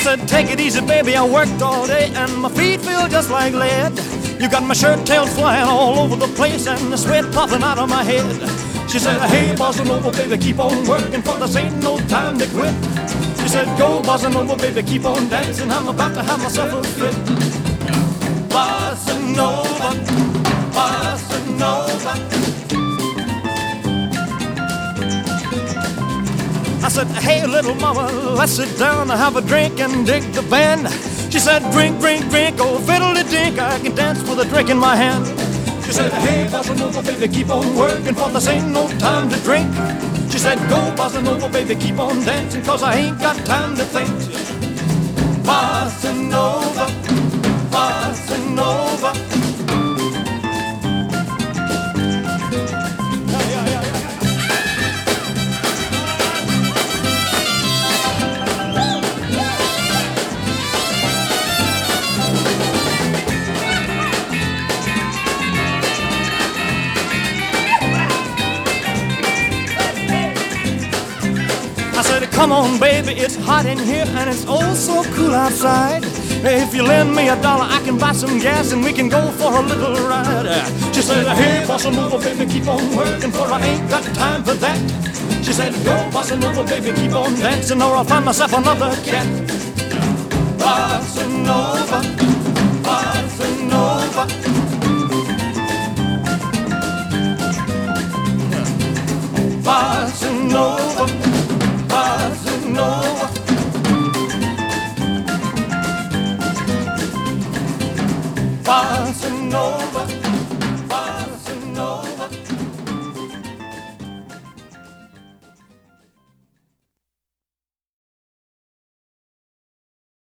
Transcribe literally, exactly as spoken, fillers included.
said, take it easy, baby, I worked all day and my feet feel just like lead. You got my shirt tails flying all over the place and the sweat popping out of my head. She said, hey, bossa nova, baby, keep on working, for this ain't no time to quit. She said, go, bossa nova, baby, keep on dancing, I'm about to have myself a fit. Bossa nova, bossa nova. I said, hey, little mama, let's sit down and have a drink and dig the band. She said, drink, drink, drink, oh, fiddle-de-dink, I can dance with a drink in my hand. She said, hey, bossa nova, baby, keep on working, for this ain't no time to drink. She said, go, bossa nova, baby, keep on dancing, cause I ain't got time to think. Bossa nova, bossa nova. I said, come on, baby, it's hot in here and it's oh so cool outside. If you lend me a dollar, I can buy some gas and we can go for a little ride. She said, hey, bossa nova, baby, keep on working, for I ain't got time for that. She said, go, bossa nova, baby, keep on dancing, or I'll find myself another cat. Bossa nova, bossa nova. Bossa nova.